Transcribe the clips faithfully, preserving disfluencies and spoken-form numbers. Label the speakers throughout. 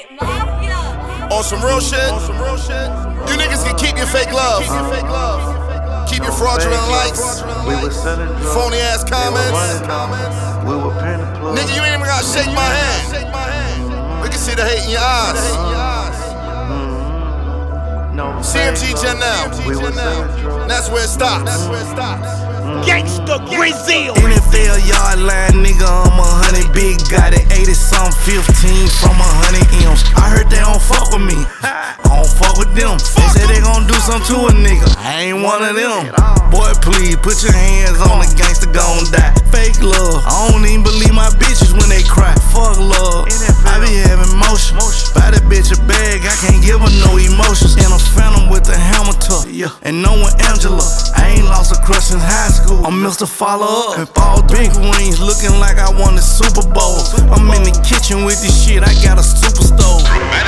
Speaker 1: On some real shit, you niggas can keep your fake love. Keep your fraudulent likes, phony ass comments. Nigga, you ain't even gotta shake my hand. We can see the hate in your eyes. C M G Janelle, that's where it stops.
Speaker 2: Gangsta Brazil.
Speaker 3: N F L yard line, nigga, I'm a hundred big. Got it eighty some fifteen from a hundred M's. I heard they don't fuck with me. I don't fuck with them. They say they gon' do something to a nigga. I ain't one of them. Boy, please put your hands on the gangster gon' die. Fake love. I don't even believe my bitches when they cry. Fuck love. I be having motion. Buy that bitch a bag, I can't give her no emotions. And a phantom with a hammer tuck. Yeah. And no one Angela. I ain't lost a crush since high school. I'm Mister Follow Up. And fall big wings looking like I won the Super Bowl. I'm in the kitchen with this shit, I got a super stove.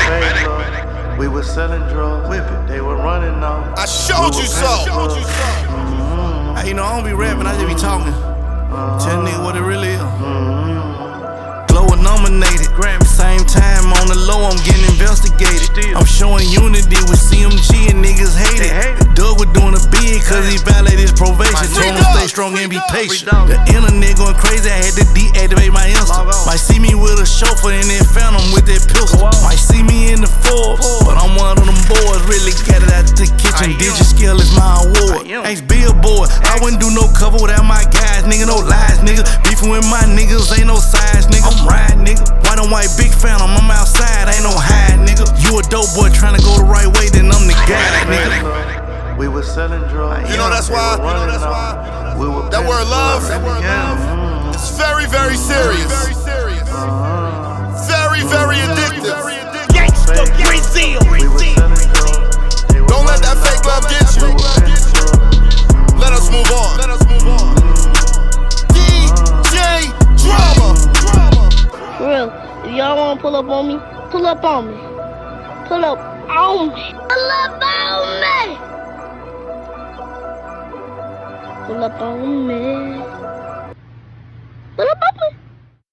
Speaker 4: We were selling drugs, whip it, they were running off.
Speaker 1: I showed you so.
Speaker 3: Mm-hmm. Hey, you know, I don't be rapping, I just be talking. Uh-huh. Tell nigga what it really is. Mm-hmm. Glower nominated, Grammy. Same time on the low, I'm getting investigated. Still. I'm showing unity with C M G and niggas hate it. Hate it. Doug was doing a bid cause he violated his probation. Told him stay strong and be patient. The internet going crazy, I had to deactivate my Insta. Might see me with a chauffeur in that phantom with that pistol. Might see me in the Forbes, but I'm one of them boys. Really got it out the kitchen. Digit scale is my award. Ace billboard, I wouldn't do no cover without my guys. Nigga, no lies, nigga. Beefing with my niggas, ain't no size, nigga. I'm riding, nigga. White on white, big phantom, I'm outside, ain't no hide, nigga. You a dope boy trying to go the right way, then I'm the guy, nigga.
Speaker 4: We were selling drugs.
Speaker 1: You know that's why. You know that's why.
Speaker 4: We were
Speaker 1: that word love.
Speaker 4: That word love.
Speaker 1: It's very, very serious. Very serious. Very, very addictive.
Speaker 2: Gangsta Brazil.
Speaker 4: We were selling drugs.
Speaker 1: Don't let that fake love get you. Let us move on. Let us move on. D J Drama.
Speaker 5: For real, if y'all wanna pull up on me, pull up on me. Pull up on me. Pull up on me. Pull up on me.